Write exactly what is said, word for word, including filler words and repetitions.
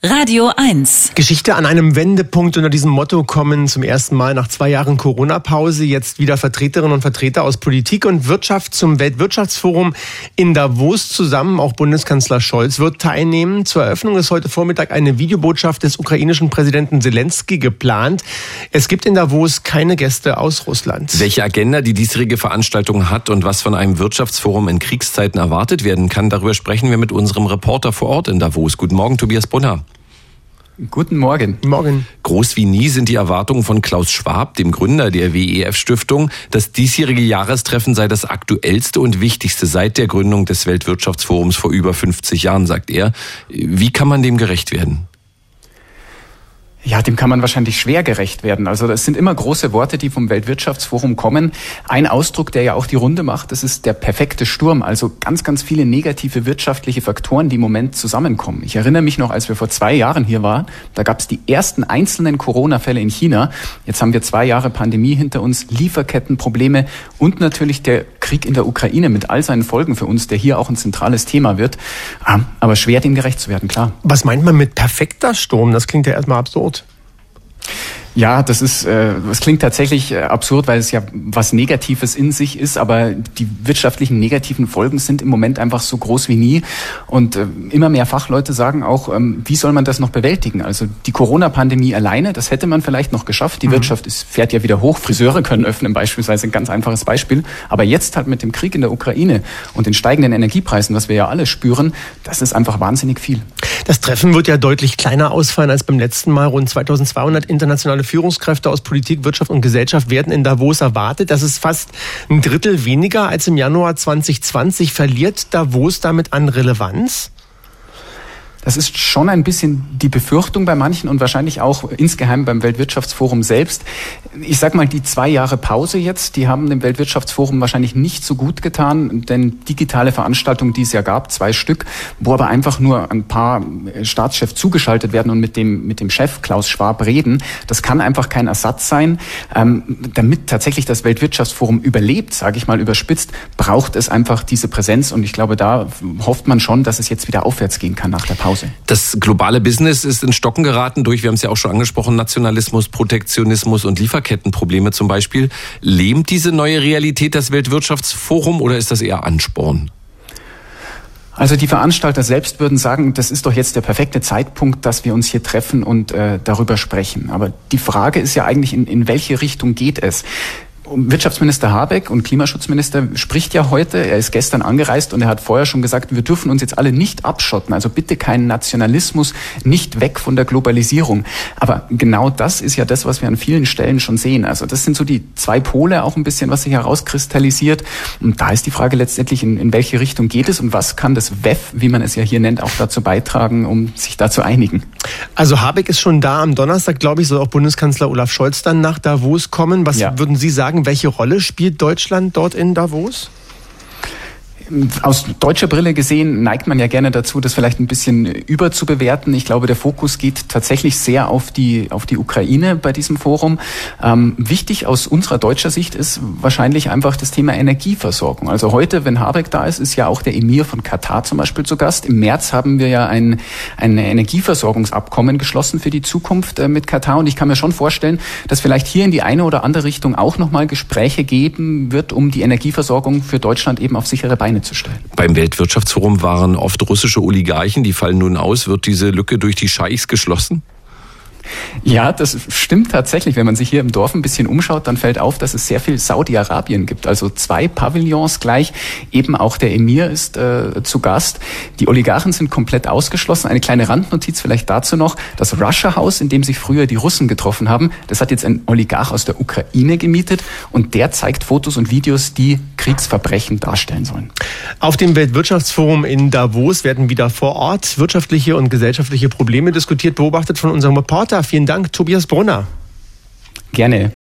Radio eins. Geschichte an einem Wendepunkt. Unter diesem Motto kommen zum ersten Mal nach zwei Jahren Corona-Pause jetzt wieder Vertreterinnen und Vertreter aus Politik und Wirtschaft zum Weltwirtschaftsforum in Davos zusammen. Auch Bundeskanzler Scholz wird teilnehmen. Zur Eröffnung ist heute Vormittag eine Videobotschaft des ukrainischen Präsidenten Selenskyj geplant. Es gibt in Davos keine Gäste aus Russland. Welche Agenda die diesjährige Veranstaltung hat und was von einem Wirtschaftsforum in Kriegszeiten erwartet werden kann, darüber sprechen wir mit unserem Reporter vor Ort in Davos. Guten Morgen, Tobias Brunner. Guten Morgen. Morgen. Groß wie nie sind die Erwartungen von Klaus Schwab, dem Gründer der W E F-Stiftung. Das diesjährige Jahrestreffen sei das aktuellste und wichtigste seit der Gründung des Weltwirtschaftsforums vor über fünfzig Jahren, sagt er. Wie kann man dem gerecht werden? Ja, dem kann man wahrscheinlich schwer gerecht werden. Also das sind immer große Worte, die vom Weltwirtschaftsforum kommen. Ein Ausdruck, der ja auch die Runde macht, das ist der perfekte Sturm. Also ganz, ganz viele negative wirtschaftliche Faktoren, die im Moment zusammenkommen. Ich erinnere mich noch, als wir vor zwei Jahren hier waren, da gab es die ersten einzelnen Corona-Fälle in China. Jetzt haben wir zwei Jahre Pandemie hinter uns, Lieferkettenprobleme und natürlich der Krieg in der Ukraine mit all seinen Folgen für uns, der hier auch ein zentrales Thema wird. Aber schwer, dem gerecht zu werden, klar. Was meint man mit perfekter Sturm? Das klingt ja erstmal absurd. Ja, das ist, äh, das klingt tatsächlich äh, absurd, weil es ja was Negatives in sich ist, aber die wirtschaftlichen negativen Folgen sind im Moment einfach so groß wie nie. Und äh, immer mehr Fachleute sagen auch, ähm, wie soll man das noch bewältigen? Also die Corona-Pandemie alleine, das hätte man vielleicht noch geschafft. Die mhm. Wirtschaft ist, fährt ja wieder hoch, Friseure können öffnen beispielsweise, ein ganz einfaches Beispiel. Aber jetzt halt mit dem Krieg in der Ukraine und den steigenden Energiepreisen, was wir ja alle spüren, das ist einfach wahnsinnig viel. Das Treffen wird ja deutlich kleiner ausfallen als beim letzten Mal. Rund zweitausendzweihundert internationale Führungskräfte aus Politik, Wirtschaft und Gesellschaft werden in Davos erwartet. Das ist fast ein Drittel weniger als im Januar zwanzig zwanzig. Verliert Davos damit an Relevanz? Das ist schon ein bisschen die Befürchtung bei manchen und wahrscheinlich auch insgeheim beim Weltwirtschaftsforum selbst. Ich sag mal, die zwei Jahre Pause jetzt, die haben dem Weltwirtschaftsforum wahrscheinlich nicht so gut getan, denn digitale Veranstaltungen, die es ja gab, zwei Stück, wo aber einfach nur ein paar Staatschefs zugeschaltet werden und mit dem mit dem Chef Klaus Schwab reden, das kann einfach kein Ersatz sein. Ähm, damit tatsächlich das Weltwirtschaftsforum überlebt, sage ich mal überspitzt, braucht es einfach diese Präsenz und ich glaube, da hofft man schon, dass es jetzt wieder aufwärts gehen kann nach der Pause. Das globale Business ist in Stocken geraten durch, wir haben es ja auch schon angesprochen, Nationalismus, Protektionismus und Lieferkettenprobleme zum Beispiel. Lähmt diese neue Realität das Weltwirtschaftsforum oder ist das eher Ansporn? Also die Veranstalter selbst würden sagen, das ist doch jetzt der perfekte Zeitpunkt, dass wir uns hier treffen und äh, darüber sprechen. Aber die Frage ist ja eigentlich, in, in welche Richtung geht es? Wirtschaftsminister Habeck und Klimaschutzminister spricht ja heute, er ist gestern angereist und er hat vorher schon gesagt, wir dürfen uns jetzt alle nicht abschotten, also bitte keinen Nationalismus, nicht weg von der Globalisierung. Aber genau das ist ja das, was wir an vielen Stellen schon sehen. Also das sind so die zwei Pole auch ein bisschen, was sich herauskristallisiert. Und da ist die Frage letztendlich, in, in welche Richtung geht es und was kann das W E F, wie man es ja hier nennt, auch dazu beitragen, um sich da zu einigen. Also Habeck ist schon da. Am Donnerstag, glaube ich, soll auch Bundeskanzler Olaf Scholz dann nach Davos kommen. Was ja. würden Sie sagen? Welche Rolle spielt Deutschland dort in Davos? Aus deutscher Brille gesehen neigt man ja gerne dazu, das vielleicht ein bisschen überzubewerten. Ich glaube, der Fokus geht tatsächlich sehr auf die auf die Ukraine bei diesem Forum. Ähm, wichtig aus unserer deutscher Sicht ist wahrscheinlich einfach das Thema Energieversorgung. Also heute, wenn Habeck da ist, ist ja auch der Emir von Katar zum Beispiel zu Gast. Im März haben wir ja ein, ein Energieversorgungsabkommen geschlossen für die Zukunft äh, mit Katar. Und ich kann mir schon vorstellen, dass vielleicht hier in die eine oder andere Richtung auch nochmal Gespräche geben wird, um die Energieversorgung für Deutschland eben auf sichere Beine zu stellen. Beim Weltwirtschaftsforum waren oft russische Oligarchen, die fallen nun aus. Wird diese Lücke durch die Scheichs geschlossen? Ja, das stimmt tatsächlich. Wenn man sich hier im Dorf ein bisschen umschaut, dann fällt auf, dass es sehr viel Saudi-Arabien gibt. Also zwei Pavillons gleich. Eben auch der Emir ist äh, zu Gast. Die Oligarchen sind komplett ausgeschlossen. Eine kleine Randnotiz vielleicht dazu noch. Das Russia House, in dem sich früher die Russen getroffen haben, das hat jetzt ein Oligarch aus der Ukraine gemietet und der zeigt Fotos und Videos, die Kriegsverbrechen darstellen sollen. Auf dem Weltwirtschaftsforum in Davos werden wieder vor Ort wirtschaftliche und gesellschaftliche Probleme diskutiert, beobachtet von unserem Reporter. Vielen Dank, Tobias Brunner. Gerne.